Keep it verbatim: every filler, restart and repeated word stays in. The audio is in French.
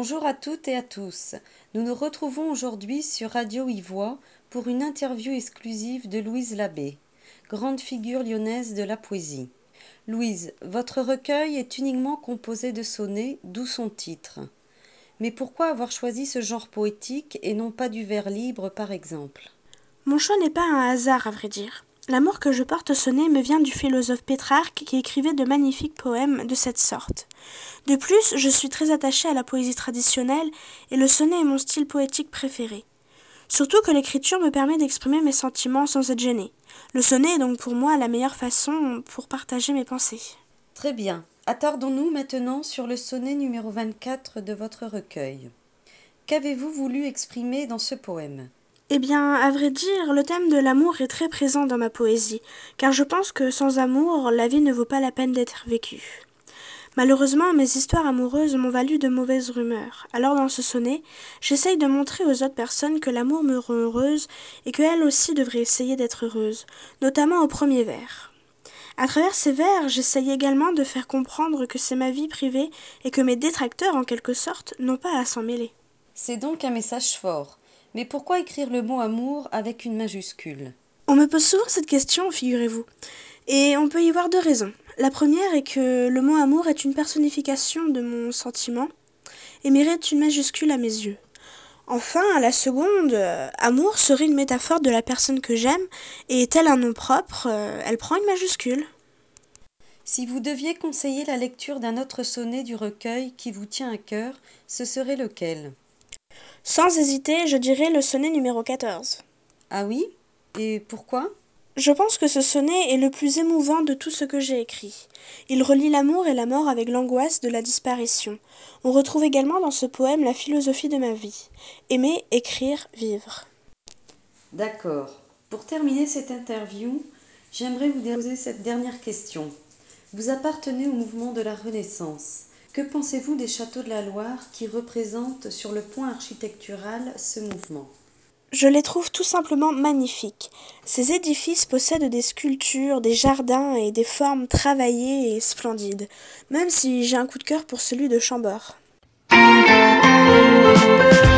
Bonjour à toutes et à tous. Nous nous retrouvons aujourd'hui sur Radio Ivoire pour une interview exclusive de Louise Labbé, grande figure lyonnaise de la poésie. Louise, votre recueil est uniquement composé de sonnets, d'où son titre. Mais pourquoi avoir choisi ce genre poétique et non pas du vers libre par exemple ? Mon choix n'est pas un hasard, à vrai dire. L'amour que je porte au sonnet me vient du philosophe Pétrarque qui écrivait de magnifiques poèmes de cette sorte. De plus, je suis très attachée à la poésie traditionnelle et le sonnet est mon style poétique préféré. Surtout que l'écriture me permet d'exprimer mes sentiments sans être gênée. Le sonnet est donc pour moi la meilleure façon pour partager mes pensées. Très bien. Attardons-nous maintenant sur le sonnet numéro vingt-quatre de votre recueil. Qu'avez-vous voulu exprimer dans ce poème ? Eh bien, à vrai dire, le thème de l'amour est très présent dans ma poésie, car je pense que sans amour, la vie ne vaut pas la peine d'être vécue. Malheureusement, mes histoires amoureuses m'ont valu de mauvaises rumeurs. Alors dans ce sonnet, j'essaye de montrer aux autres personnes que l'amour me rend heureuse et qu'elles aussi devraient essayer d'être heureuses, notamment au premier vers. À travers ces vers, j'essaye également de faire comprendre que c'est ma vie privée et que mes détracteurs, en quelque sorte, n'ont pas à s'en mêler. C'est donc un message fort. Mais pourquoi écrire le mot amour avec une majuscule ? On me pose souvent cette question, figurez-vous. Et on peut y voir deux raisons. La première est que le mot amour est une personnification de mon sentiment et mérite une majuscule à mes yeux. Enfin, la seconde, euh, amour serait une métaphore de la personne que j'aime, et tel un nom propre, euh, elle prend une majuscule. Si vous deviez conseiller la lecture d'un autre sonnet du recueil qui vous tient à cœur, ce serait lequel ? Sans hésiter, je dirais le sonnet numéro quatorze. Ah oui ? Et pourquoi ? Je pense que ce sonnet est le plus émouvant de tout ce que j'ai écrit. Il relie l'amour et la mort avec l'angoisse de la disparition. On retrouve également dans ce poème la philosophie de ma vie. Aimer, écrire, vivre. D'accord. Pour terminer cette interview, j'aimerais vous poser cette dernière question. Vous appartenez au mouvement de la Renaissance. Que pensez-vous des châteaux de la Loire qui représentent sur le point architectural ce mouvement ? Je les trouve tout simplement magnifiques. Ces édifices possèdent des sculptures, des jardins et des formes travaillées et splendides, même si j'ai un coup de cœur pour celui de Chambord.